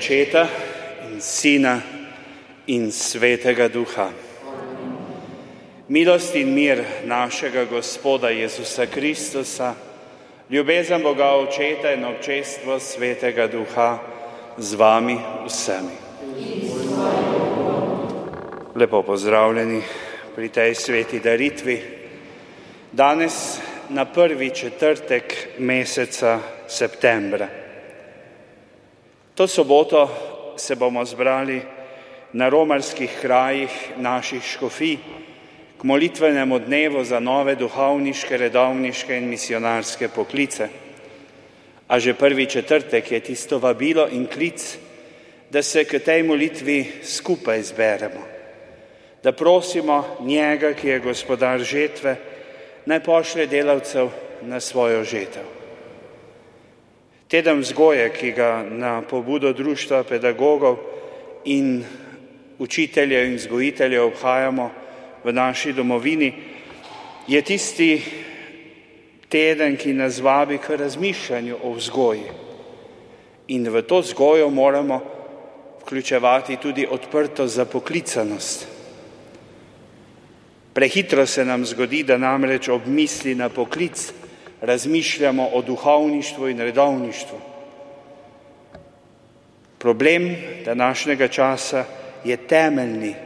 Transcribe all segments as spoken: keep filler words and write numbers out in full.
Očeta in Sina in Svetega Duha. Milost in mir našega Gospoda Jezusa Kristusa, ljubezen Boga Očeta in občestvo Svetega Duha z vami vsemi. Lepo pozdravljeni pri tej sveti daritvi. Danes na prvi četrtek meseca septembra. To soboto se bomo zbrali na romarskih krajih naših škofij k molitvenemu dnevu za nove duhovniške, redovniške in misionarske poklice. A že prvi četrtek je tisto vabilo in klic, da se k tej molitvi skupaj zberemo, da prosimo njega, ki je gospodar žetve, naj pošlje delavcev na svojo žetev. Teden vzgoje, ki ga na pobudo Društva pedagogov in učiteljev in vzgojiteljev obhajamo v naši domovini, je tisti teden, ki nas vabi k razmišljanju o vzgoji. In v to vzgojo moramo vključevati tudi odprtost za poklicanost. Prehitro se nam zgodi, da namreč ob misli na poklic razmišljamo o duhovništvu in redovništvu. Problem današnjega časa je temeljni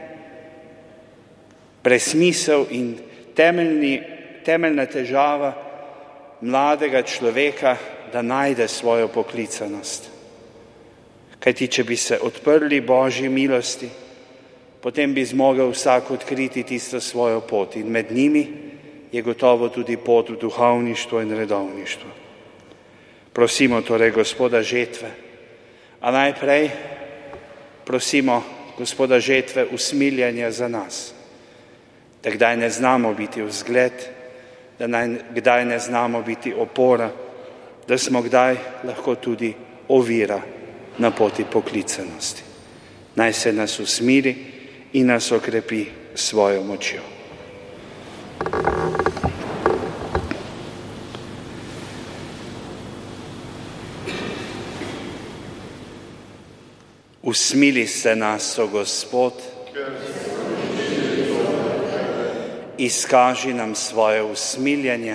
presmisel in temeljni, temeljna težava mladega človeka, da najde svojo poklicanost. Kajti, če bi se odprli Božji milosti, potem bi zmogel vsak odkriti tisto svojo pot in med njimi je gotovo tudi pot v duhovništvo in redovništvo. Prosimo torej Gospoda žetve, a najprej prosimo Gospoda žetve usmiljenja za nas, da kdaj ne znamo biti vzgled, da naj, kdaj ne znamo biti opora, da smo kdaj lahko tudi ovira na poti poklicanosti. Naj se nas usmiri in nas okrepi svojo močjo. Usmili se nas, o Gospod, izkaži nam svoje usmiljenje.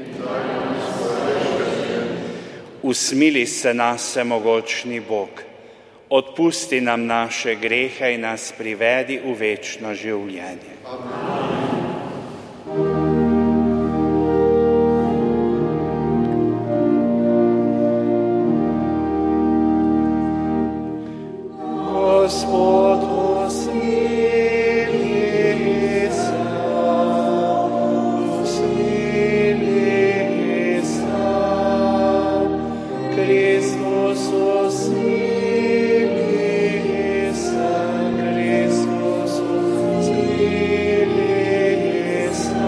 Usmili se nas, vsemogočni Bog, odpusti nam naše grehe in nas privedi v večno življenje. Amen. Gospod, usmili se, usmili se, Kristus usmili se, Kristus usmili se,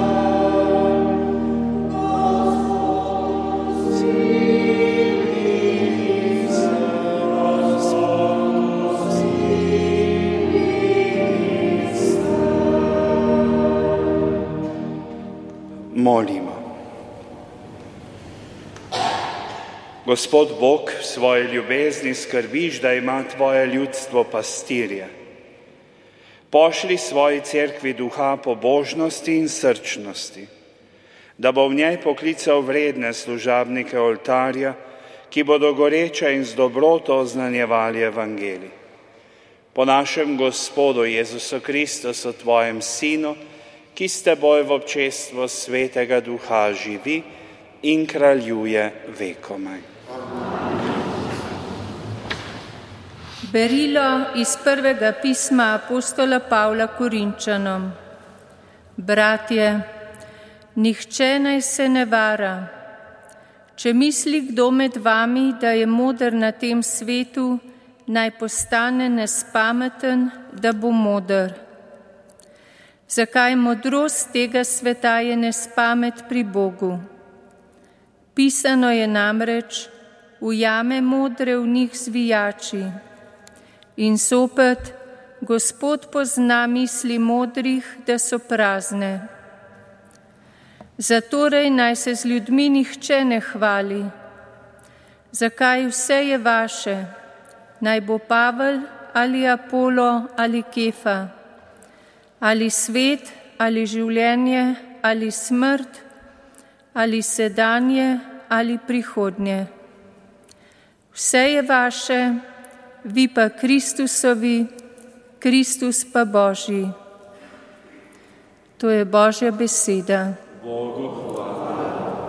usmili se, molimo. Gospod Bog, v svoji ljubezni skrbiš, da ima tvoje ljudstvo pastirje. Pošli svoji cerkvi duha pobožnosti in srčnosti, da bo v njej poklical vredne služabnike oltarja, ki bodo goreče in z dobroto oznanjevali evangelij. Po našem Gospodu Jezusu Kristusu, tvojem Sinu, ki s teboj v občestvu Svetega Duha živi in kraljuje vekomaj. Berilo iz prvega pisma apostola Pavla Korinčanom. Bratje, nihče naj se ne vara. Če misli kdo med vami, da je moder na tem svetu, naj postane nespameten, da bo moder. Zakaj modrost tega sveta je nespamet pri Bogu? Pisano je namreč, ujame modre v njih zvijači. In zopet, Gospod pozna misli modrih, da so prazne. Zatorej naj se z ljudmi nihče ne hvali. Zakaj vse je vaše? naj bo Pavel ali Apolo ali Kefa, ali svet ali življenje ali smrt, ali sedanje ali prihodnje. Vse je vaše, vi pa Kristusovi, Kristus pa Božji. To je Božja beseda. Bogu hvala.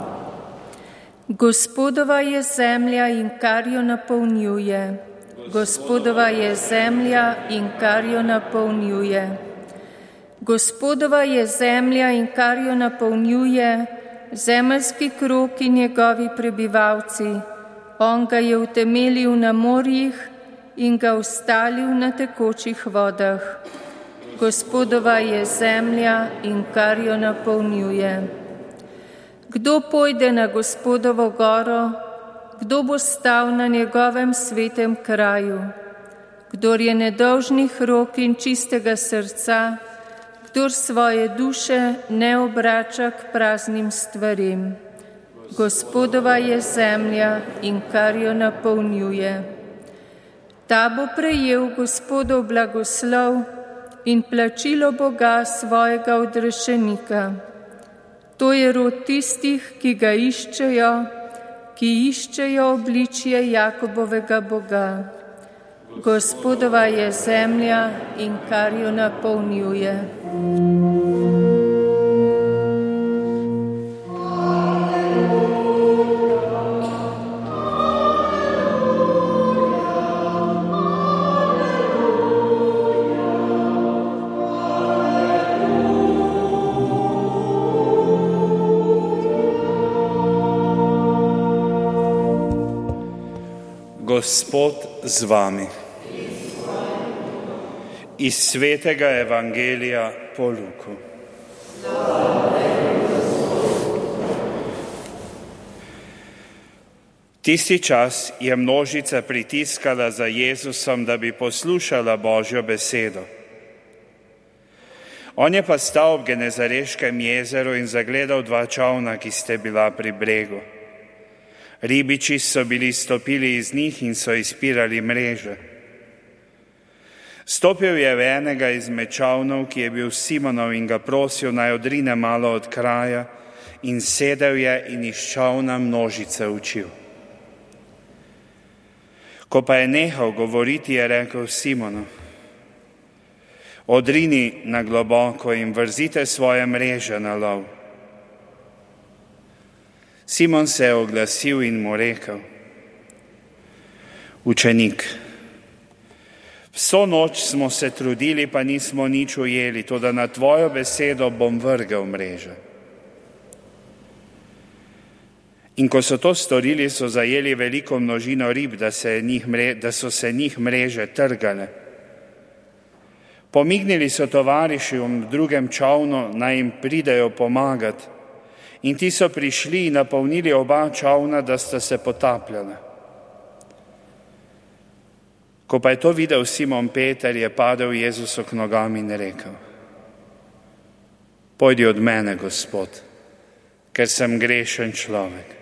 Gospodova je zemlja in kar jo napolnjuje. Gospodova je zemlja in kar jo napolnjuje. Gospodova je zemlja in kar jo napolnjuje, zemeljski krog in njegovi prebivalci. On ga je utemeljil na morjih in ga ustalil na tekočih vodah. Gospodova je zemlja in kar jo napolnjuje. Kdo pojde na Gospodovo goro, kdo bo stal na njegovem svetem kraju? Kdor je nedolžnih rok in čistega srca, kdor svoje duše ne obrača k praznim stvarim. Gospodova je zemlja in kar jo napolnjuje. Ta bo prejel Gospodov blagoslov in plačilo Boga svojega odrešenika. To je rod tistih, ki ga iščejo, ki iščejo obličje Jakobovega Boga. Gospodova je zemlja in kar jo napolnjuje. Gospod z vami. Iz svetega evangelija po Luku. Tisti čas je množica pritiskala za Jezusom, da bi poslušala Božjo besedo. On je pa stal ob Genezareškem jezeru in zagledal dva čolna, ki sta bila pri bregu. Ribiči so bili stopili iz njih in so izpirali mreže. Stopil je v enega izmed čolnov, ki je bil Simonov, in ga prosil, naj odrine malo od kraja, in sedel je in iz čolna množice učil. Ko pa je nehal govoriti, je rekel Simonu: odrini na globoko in vrzite svoje mreže na lov. Simon se je oglasil in mu rekel: učenik, vso noč smo se trudili, pa nismo nič ujeli, toda na tvojo besedo bom vrgel mreže. In ko so to storili, so zajeli veliko množino rib, da, se njih, da so se njih mreže trgale. Pomignili so tovarišem v drugem čolnu, naj jim pridejo pomagati, in ti so prišli in napolnili oba čolna, da sta se potapljala. Ko pa je to videl Simon Peter, je padel Jezusu k nogam in rekel: pojdi od mene, Gospod, ker sem grešen človek.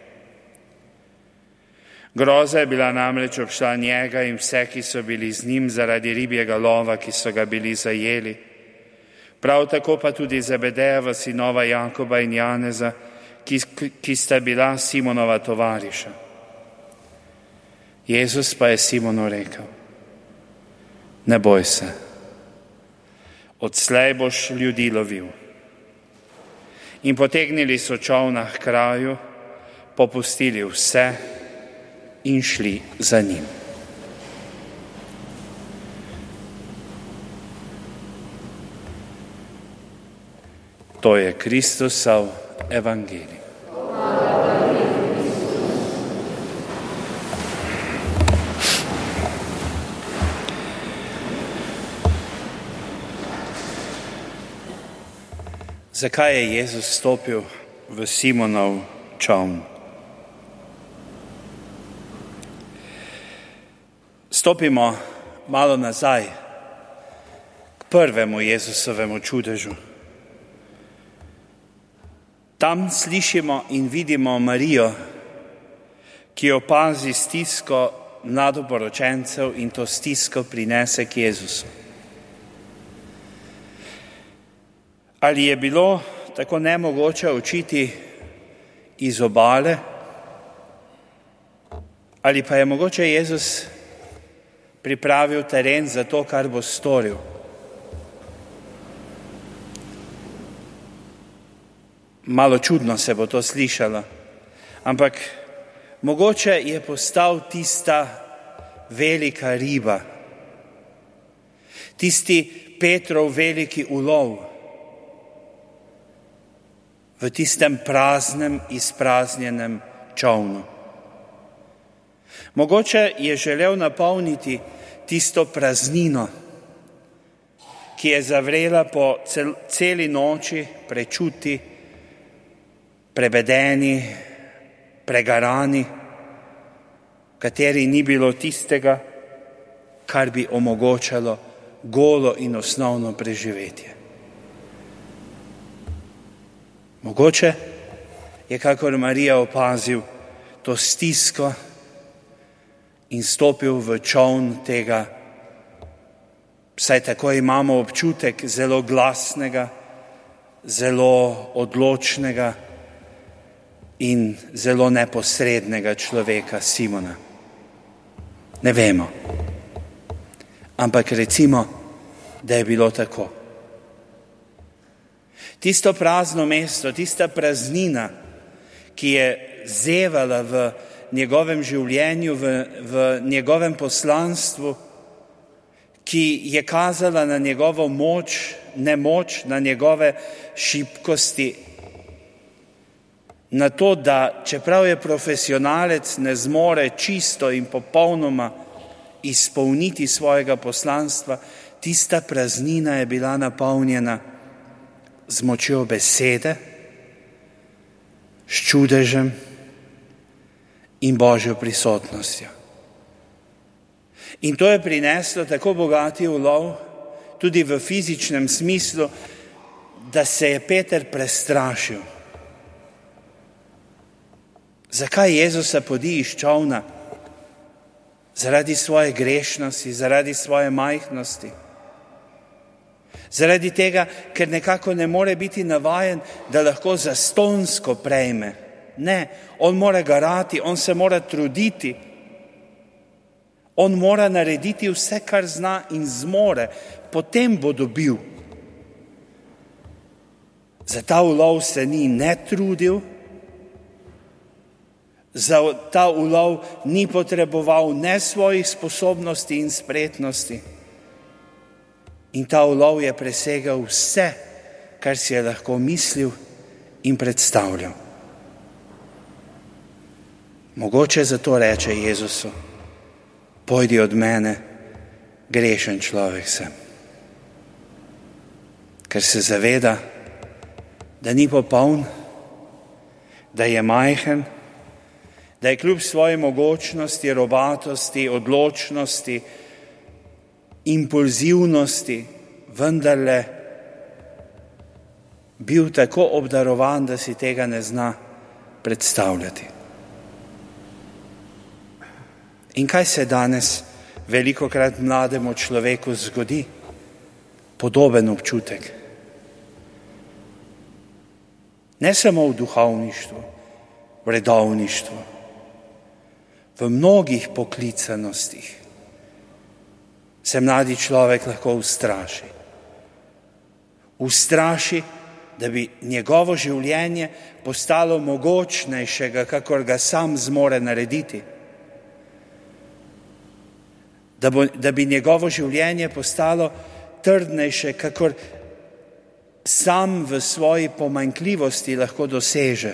Groza je bila namreč obšla njega in vse, ki so bili z njim, zaradi ribjega lova, ki so ga bili zajeli. Prav tako pa tudi Zebedejeva sinova Jakoba in Janeza, ki, ki sta bila Simonova tovariša. Jezus pa je Simonu rekel: ne boj se, odslej boš ljudi lovil. In potegnili so čolna h kraju, popustili vse in šli za njim. To je Kristusov evangelij. Zakaj je Jezus stopil v Simonov čoln? Stopimo malo nazaj k prvemu Jezusovemu čudežu. Tam slišimo in vidimo Marijo, ki opazi stisko mladoporočencev in to stisko prinese k Jezusu. Ali je bilo tako nemogoče učiti iz obale, ali pa je mogoče Jezus pripravil teren za to, kar bo storil. Malo čudno se bo to slišalo, ampak mogoče je postal tista velika riba, tisti Petrov veliki ulov v tistem praznem, izpraznjenem čolnu. Mogoče je želel napolniti tisto praznino, ki je zavrela po cel, celi noči, prečuti, prebedeni, pregarani, kateri ni bilo tistega, kar bi omogočalo golo in osnovno preživetje. Mogoče je, kakor Marija, opazil to stisko in stopil v čoln tega, saj tako imamo občutek, zelo glasnega, zelo odločnega in zelo neposrednega človeka Simona. Ne vemo, ampak recimo, da je bilo tako. Tisto prazno mesto, tista praznina, ki je zevala v njegovem življenju, v, v njegovem poslanstvu, ki je kazala na njegovo moč, nemoč, na njegove šibkosti, na to, da čeprav je profesionalec, ne zmore čisto in popolnoma izpolniti svojega poslanstva, tista praznina je bila napolnjena z močjo besede, s čudežem in Božjo prisotnostjo. In to je prineslo tako bogati ulov, tudi v fizičnem smislu, da se je Peter prestrašil. Zakaj Jezusa podi iz čolna? Zaradi svoje grešnosti, zaradi svoje majhnosti. Zaradi tega, ker nekako ne more biti navajen, da lahko zastonjsko prejme. Ne, on mora garati, on se mora truditi. On mora narediti vse, kar zna in zmore, potem bo dobil. Za ta ulov se ni ne trudil, za ta ulov ni potreboval ne svojih sposobnosti in spretnosti. In ta ulov je presegal vse, kar si je lahko mislil in predstavljal. Mogoče zato reče Jezusu: pojdi od mene, grešen človek sem. Ker se zaveda, da ni popoln, da je majhen, da je kljub svoji mogočnosti, robatosti, odločnosti, impulzivnosti vendarle bil tako obdarovan, da si tega ne zna predstavljati. In kaj se danes velikokrat mlademu človeku zgodi? Podoben občutek. Ne samo v duhovništvu, v redovništvu, v mnogih poklicanostih se mladi človek lahko ustraši. Ustraši, da bi njegovo življenje postalo mogočnejšega, kakor ga sam zmore narediti. Da, bo, da bi njegovo življenje postalo trdnejše, kakor sam v svoji pomanjkljivosti lahko doseže.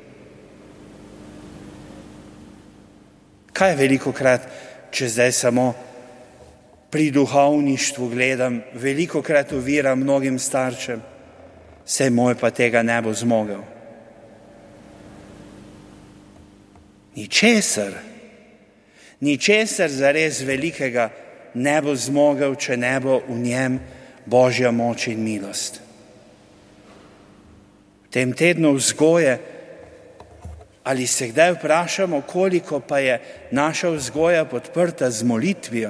Kaj velikokrat, če zdaj samo pri duhovništvu gledam, velikokrat ovira mnogim staršem, saj moj pa tega ne bo zmogel. Ničesar, ničesar zares velikega ne bo zmogel, če ne bo v njem Božja moč in milost. V tem tednu vzgoje Ali se kdaj vprašamo, koliko pa je naša vzgoja podprta z molitvijo?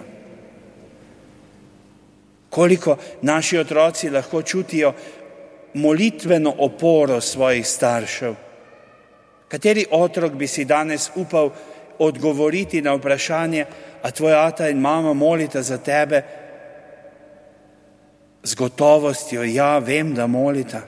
Koliko naši otroci lahko čutijo molitveno oporo svojih staršev? Kateri otrok bi si danes upal odgovoriti na vprašanje, a tvoj ata in mama molita za tebe z gotovostjo, ja, vem, da molita.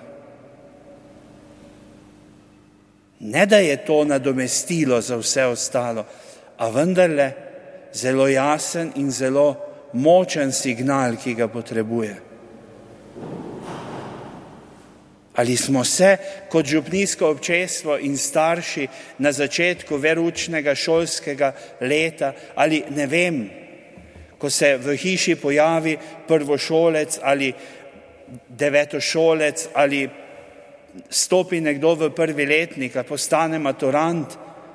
Ne, da je to nadomestilo za vse ostalo, a vendarle zelo jasen in zelo močen signal, ki ga potrebuje. Ali smo se kot župnijsko občestvo in starši na začetku veroučnega šolskega leta, ali ne vem, ko se v hiši pojavi prvošolec ali devetošolec ali stopi nekdo v prvi letnik, a postane maturant,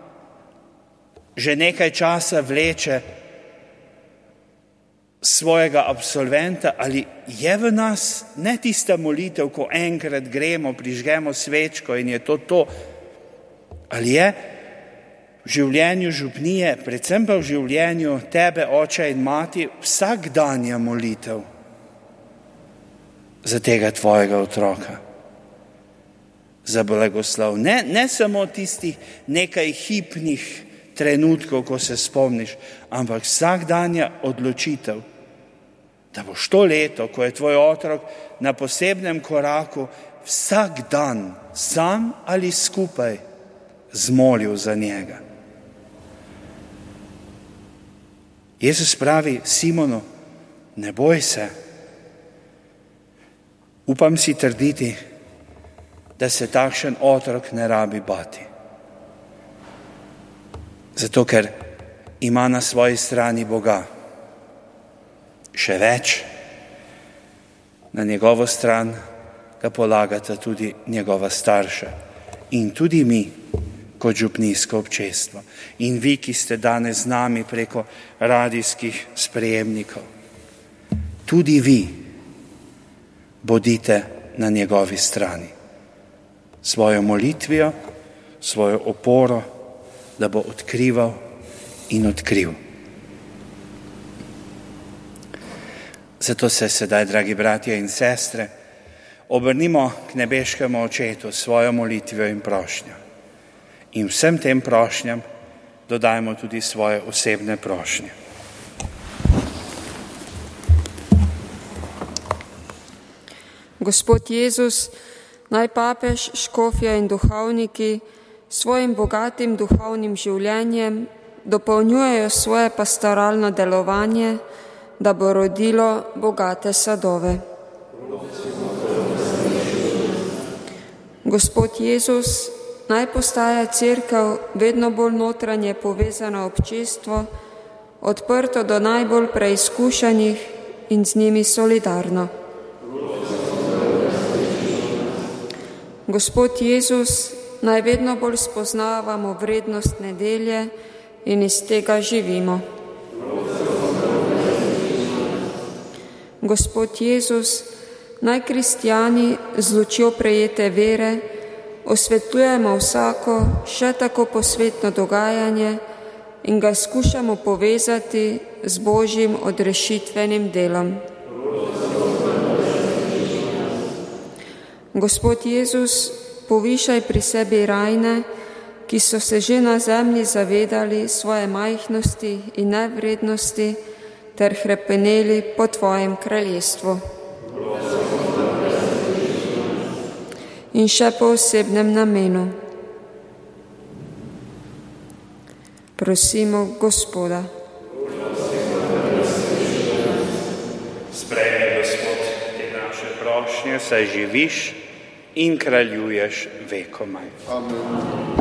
že nekaj časa vleče svojega absolventa, ali je v nas ne tista molitev, ko enkrat gremo, prižgemo svečko in je to to, ali je v življenju župnije, predvsem pa v življenju tebe, oče in mati, vsakdanja molitev za tega tvojega otroka, za blagoslov. Ne, ne samo tistih nekaj hipnih trenutkov, ko se spomniš, ampak vsakdanja odločitev, da boš to leto, ko je tvoj otrok na posebnem koraku, vsak dan, sam ali skupaj, zmolil za njega. Jezus pravi Simonu, ne boj se. Upam si trditi, da se takšen otrok ne rabi bati. Zato, ker ima na svoji strani Boga. Še več, na njegovo stran ga polagata tudi njegova starša in tudi mi kot župnijsko občestvo in vi, ki ste danes z nami preko radijskih sprejemnikov. Tudi vi bodite na njegovi strani. Svojo molitvijo, svojo oporo, da bo odkrival in odkril. Zato se sedaj, dragi bratje in sestre, obrnimo k nebeškemu Očetu svojo molitvijo in prošnjo. In vsem tem prošnjam dodajmo tudi svoje osebne prošnje. Gospod Jezus, naj papež, škofja in duhovniki svojim bogatim duhovnim življenjem dopolnjujejo svoje pastoralno delovanje, da bo rodilo bogate sadove. Gospod Jezus, naj postaja cerkev vedno bolj notranje povezano občestvo, odprto do najbolj preizkušenih in z njimi solidarno. Gospod Jezus, naj vedno bolj spoznavamo vrednost nedelje in iz tega živimo. Gospod Jezus, naj kristjani z lučjo prejete vere osvetljujemo vsako še tako posvetno dogajanje in ga skušamo povezati z Božjim odrešitvenim delom. Gospod Jezus, povišaj pri sebi rajne, ki so se že na zemlji zavedali svoje majhnosti in nevrednosti ter hrepeneli po tvojem kraljestvu. In še po osebnem namenu. Prosimo Gospoda. Sprejmi, Gospod, te naše prošnje, saj živiš in kraljuješ vekomaj. Amen.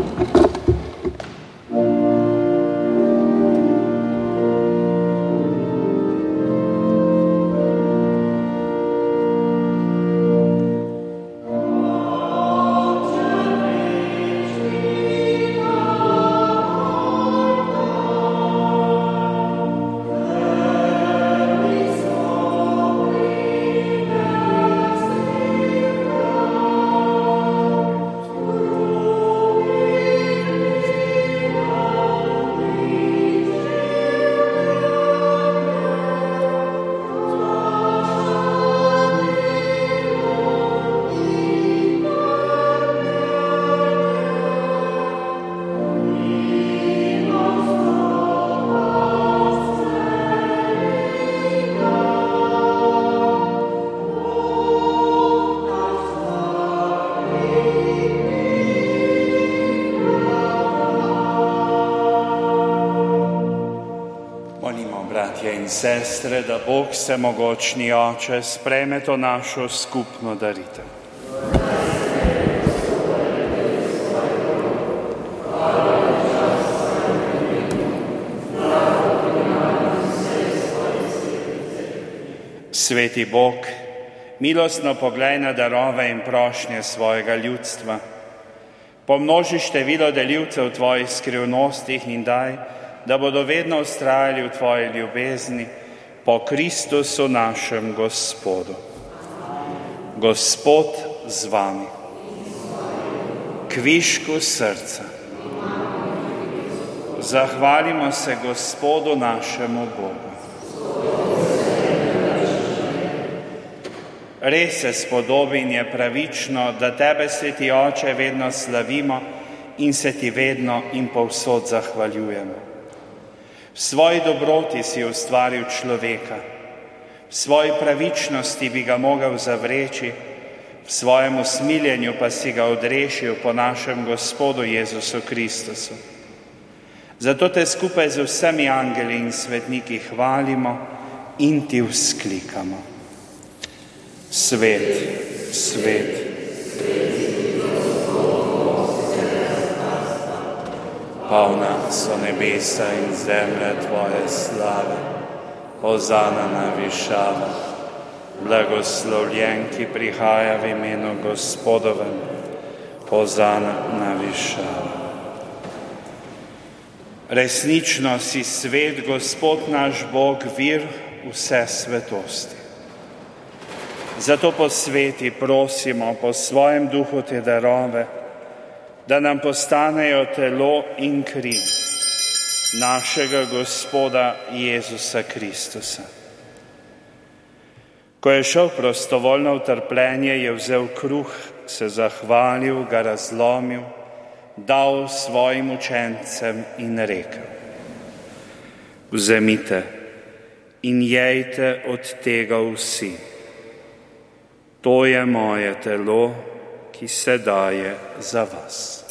sestre, da Bog Vsemogočni Oče sprejme to našo skupno daritev. Sveti Bog, milostno poglej na darove in prošnje svojega ljudstva. Pomnoži število delivcev v tvojih skrivnostih in daj, da bodo vedno vztrajali v tvoji ljubezni po Kristusu našem Gospodu. Gospod z vami. Kvišku srca. Zahvalimo se Gospodu našemu Bogu. Res se spodobi in je pravično, da tebe, Sveti Oče, vedno slavimo in se ti vedno in povsod zahvaljujemo. V svoji dobroti si ustvaril človeka, v svoji pravičnosti bi ga mogel zavreči, v svojem usmiljenju pa si ga odrešil po našem Gospodu Jezusu Kristusu. Zato te skupaj z vsemi angeli in svetniki hvalimo in ti vzklikamo. Svet, svet, polna so nebesa in zemlja tvoje slave, hozana na višavah, blagoslovljen, ki prihaja v imenu Gospodovem, hozana na višavah. Resnično si svet, Gospod naš Bog, vir vse svetosti. Zato po sveti prosimo po svojem duhu te darove, da nam postanejo telo in kri našega Gospoda Jezusa Kristusa. Ko je šel prostovoljno v trpljenje, je vzel kruh, se zahvalil, ga razlomil, dal svojim učencem in rekel: Vzemite in jejte od tega vsi. To je moje telo, ki se daje za vas.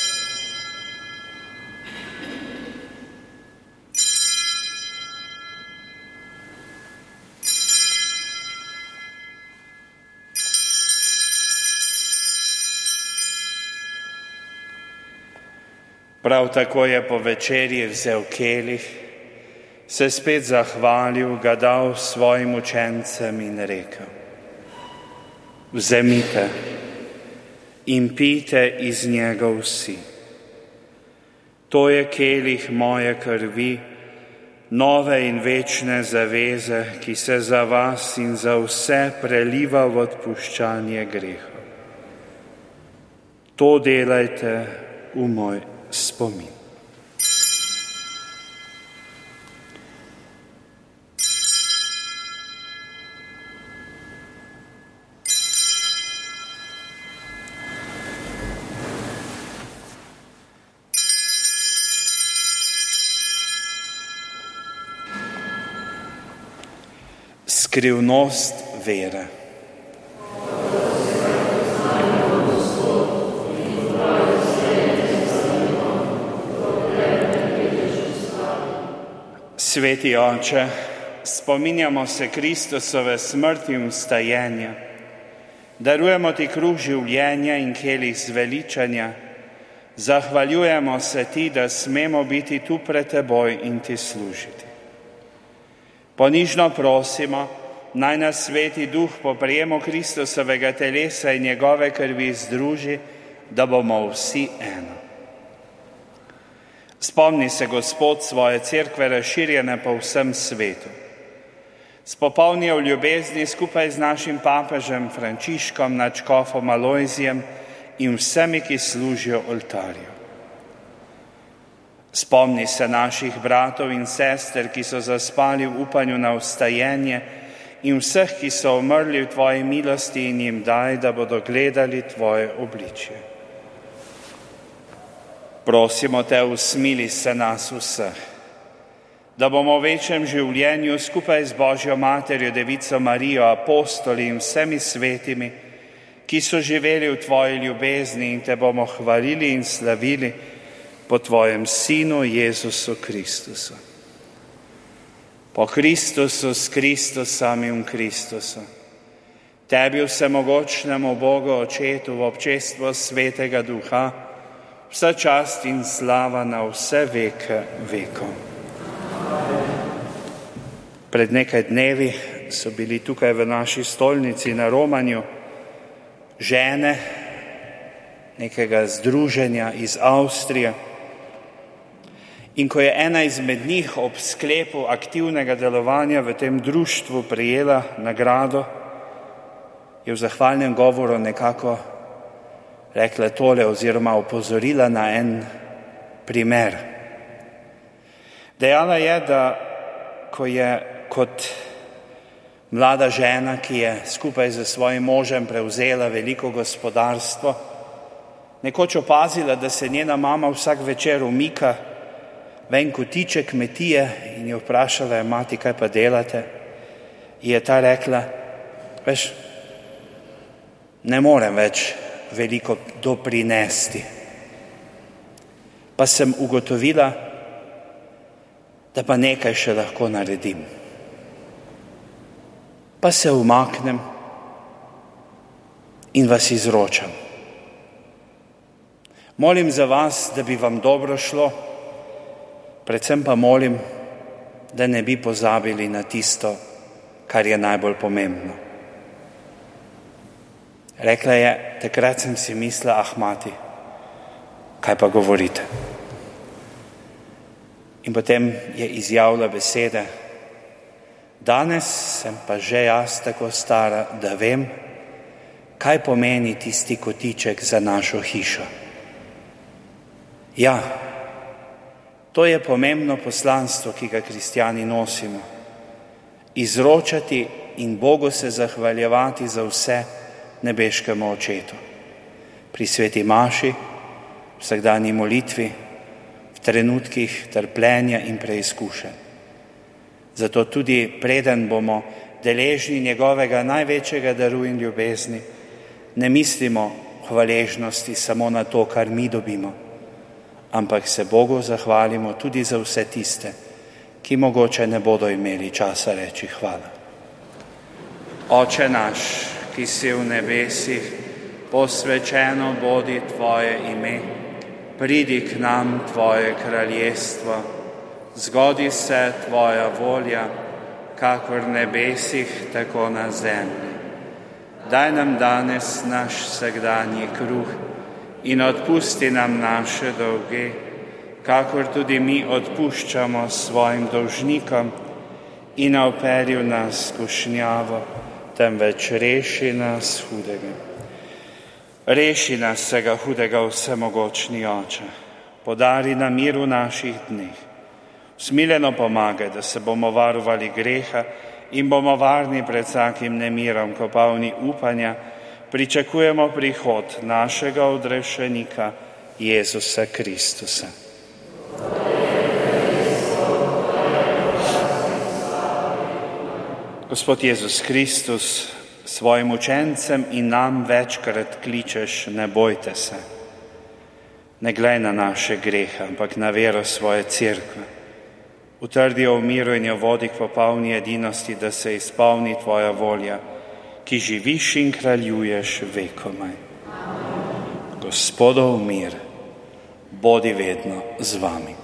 Prav tako je po večerji vzel kelih, se spet zahvalil, ga dal svojim učencem in rekel: Vzemite in pijte iz njega vsi. To je kelih moje krvi, nove in večne zaveze, ki se za vas in za vse preliva v odpuščanje grehov. To delajte v moj spomin. Skrivnost vere. Sveti Oče, spominjamo se Kristusove smrti in vstajenja, darujemo ti kruh življenja in kelih zveličanja, zahvaljujemo se ti, da smemo biti tu pred teboj in ti služiti. Ponižno prosimo, naj nas Sveti Duh po prejemu Kristusovega telesa in njegove krvi združi, da bomo vsi eno. Spomni se, Gospod, svoje cerkve razširjene po vsem svetu. Spopolni jo v ljubezni skupaj z našim papežem Frančiškom, nadškofom Alojzijem in vsemi, ki služijo oltarju. Spomni se naših bratov in sester, ki so zaspali v upanju na vstajenje, in vseh, ki so umrli v tvoji milosti, in jim daj, da bodo gledali tvoje obličje. Prosimo te, usmili se nas vseh, da bomo v večnem življenju skupaj z Božjo materjo, Devico Marijo, apostoli in vsemi svetimi, ki so živeli v tvoji ljubezni, in te bomo hvalili in slavili po tvojem Sinu Jezusu Kristusu. po Kristusu, s Kristusom in v Kristusu. Tebi vsemogočnemu Bogu, Očetu, v občestvu Svetega Duha, vsa čast in slava na vse veke vekov. Pred nekaj dnevi so bili tukaj v naši stolnici na romanju žene nekega združenja iz Avstrije. In ko je ena izmed njih ob sklepu aktivnega delovanja v tem društvu prejela nagrado, je v zahvalnem govoru nekako rekla tole oziroma opozorila na en primer. Dejala je, da ko je kot mlada žena, ki je skupaj z svojim možem prevzela veliko gospodarstvo, nekoč opazila, da se njena mama vsak večer umika v en kotiček kmetije in jo vprašala, mati, kaj pa delate? In je ta rekla, veš, ne morem več veliko doprinesti. Pa sem ugotovila, da pa nekaj še lahko naredim. Pa se umaknem in vas izročam. Molim za vas, da bi vam dobro šlo, predvsem pa molim, da ne bi pozabili na tisto, kar je najbolj pomembno. Rekla je, takrat sem si mislila, ah, mati, kaj pa govorite? In potem je izjavila besede, danes sem pa že jaz tako stara, da vem, kaj pomeni tisti kotiček za našo hišo. Ja, to je pomembno poslanstvo, ki ga kristjani nosimo. Izročati in Bogu se zahvaljevati za vse nebeškemu Očetu. Pri sveti maši, vsakdanji molitvi, v trenutkih trpljenja in preizkušenj. Zato tudi preden bomo deležni njegovega največjega daru in ljubezni, ne mislimo hvaležnosti samo na to, kar mi dobimo, ampak se Bogu zahvalimo tudi za vse tiste, ki mogoče ne bodo imeli časa reči hvala. Oče naš, ki si v nebesih, posvečeno bodi tvoje ime, pridi k nam tvoje kraljestvo, zgodi se tvoja volja, kakor v nebesih, tako na zemlji. Daj nam danes naš vsakdanji kruh in odpusti nam naše dolge, kakor tudi mi odpuščamo svojim dolžnikom, in ne vpelji v nas skušnjavo, temveč reši nas hudega. Reši nas vsega hudega, vsemogočni Oče. Podari nam mir v naših dneh. Smiljeno pomagaj, da se bomo varovali greha in bomo varni pred vsakim nemirom, ko polni upanja pričakujemo prihod našega odrešenika Jezusa Kristusa. Gospod Jezus Kristus, svojim učencem in nam večkrat kličeš, ne bojte se. Ne glej na naše grehe, ampak na vero svoje cerkve. Utrdi jo v miru in jo vodi k popolni edinosti, da se izpolni tvoja volja, ki živiš in kraljuješ vekomaj. Gospodov mir, bodi vedno z vami.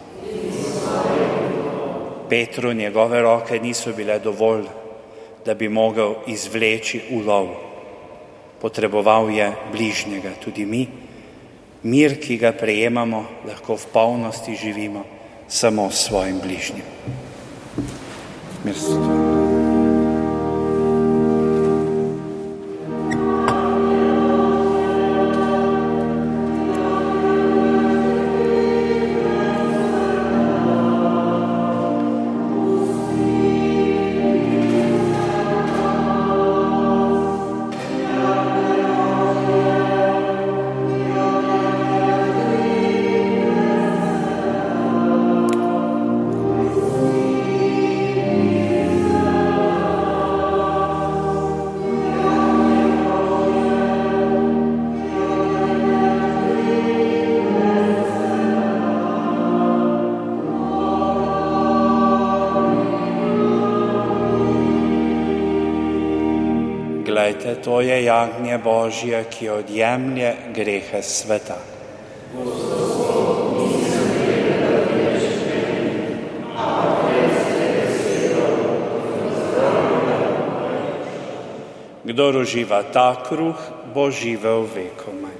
Petru njegove roke niso bile dovolj, da bi mogel izvleči ulov. Potreboval je bližnjega, tudi mi. Mir, ki ga prejemamo, lahko v polnosti živimo samo s svojim bližnjim. Mir s tvojim. Poglejte, to je jagnje Božje, ki odjemlje grehe sveta. Kdor uživa ta kruh, bo živel vekomaj.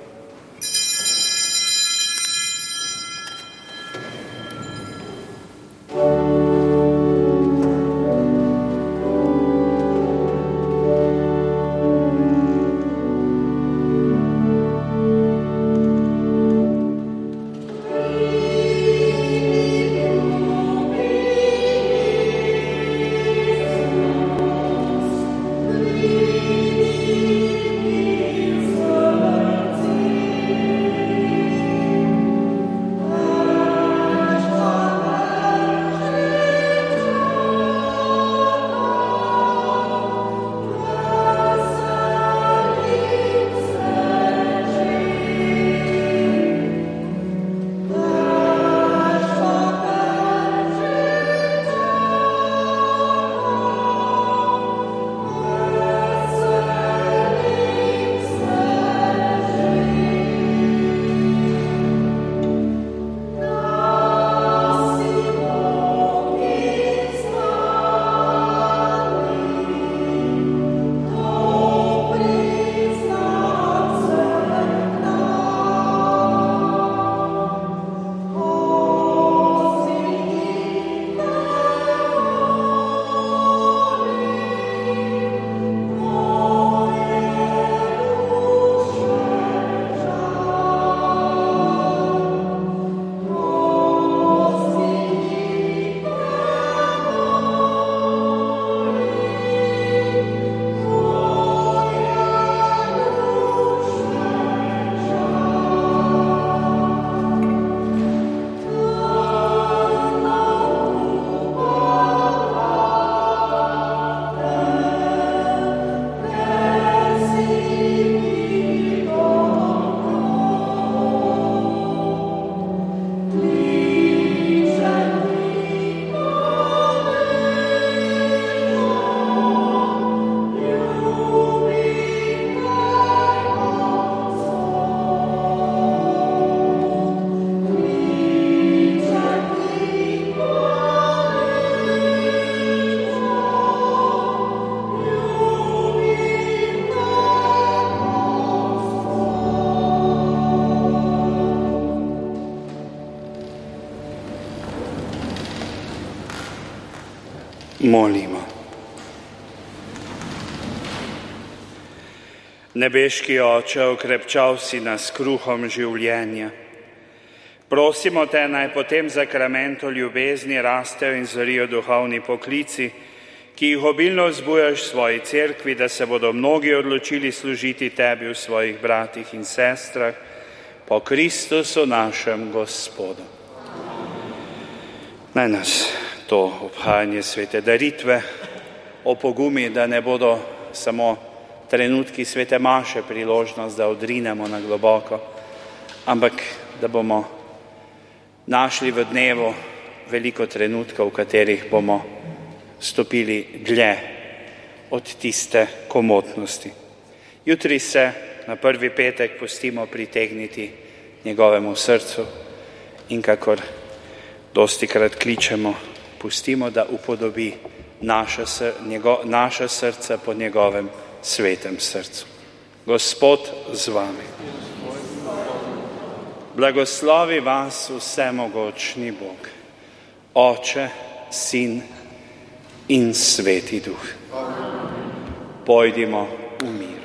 Molimo. Nebeški Oče, okrepčal si nas kruhom življenja. Prosimo te, naj po tem zakramentu ljubezni rastejo in zorijo duhovni poklici, ki jih obilno vzbujaš v svoji cerkvi, da se bodo mnogi odločili služiti tebi v svojih bratih in sestrah, po Kristusu našem Gospodu. Naj nas to obhajanje svete daritve opogumi, da ne bodo samo trenutki svete maše priložnost, da odrinemo na globoko, ampak da bomo našli v dnevu veliko trenutkov, v katerih bomo stopili dlje od tiste komotnosti. Jutri se na prvi petek pustimo pritegniti njegovemu srcu in kakor dostikrat kličemo, pustimo, da upodobi naša, njego, naša srca po njegovem svetem srcu. Gospod z vami. Blagoslovi vas vsemogočni Bog, Oče, Sin in Sveti Duh. Pojdimo v miru.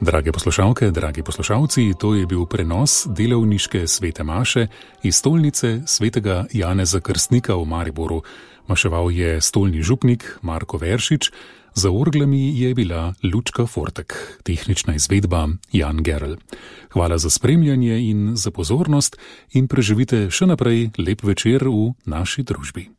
Drage poslušalke, dragi poslušalci, to je bil prenos delovniške svete maše iz stolnice svetega Janeza Krstnika v Mariboru. Maševal je stolni župnik Marko Veršič, za orglami je bila Lučka Fortek, tehnična izvedba Jan Gerl. Hvala za spremljanje in za pozornost in preživite še naprej lep večer v naši družbi.